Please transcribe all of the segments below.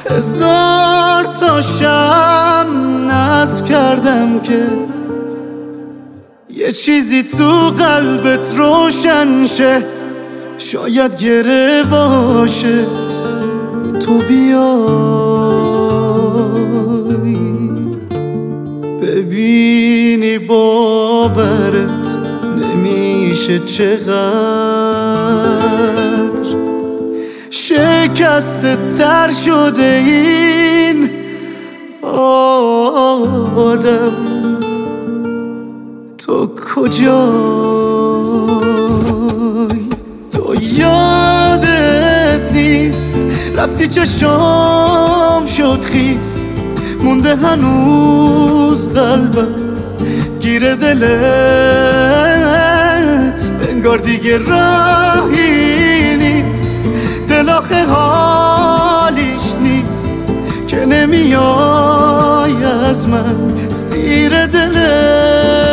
هزار تا شم نصب کردم که یه چیزی تو قلبت روشن شه، شاید گره باشه تو بیای ببینی باورت نمیشه چقدر شکسته تر شده این آدم. تو کجایی؟ تو یادت نیست رفتی چشام شد خیس، مونده هنوز قلبم گیر دلت، انگار دیگه راهی نیست، دل آخه حالیش نیست که نمیای از من سیر دلت.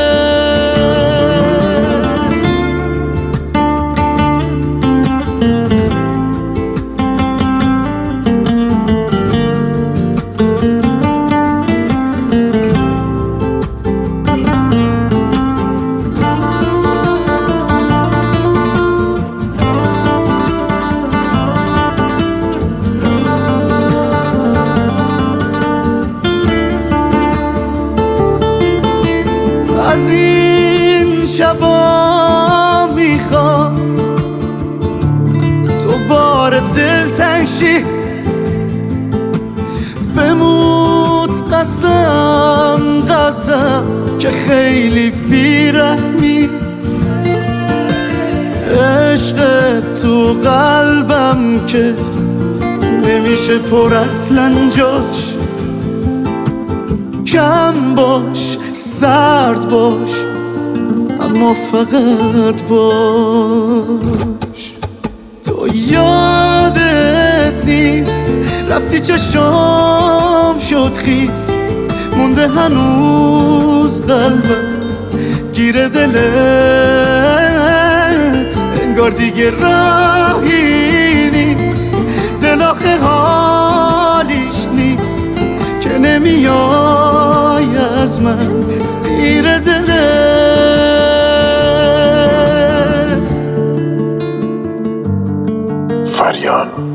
از این شبا میخوام تو بار دل تنگشی، بموت قسم قسم که خیلی بیرحمی، عشق تو قلبم که نمیشه پر اصلا جاش، کم باش سرد باش اما فقط باش. تو یادت نیست رفتی چشام شد خیس، مونده هنوز قلبم گیر دلت، انگار دیگه راهی نیست، دل آخه حالیش نیست که نمیای از من سیر دلت. فریان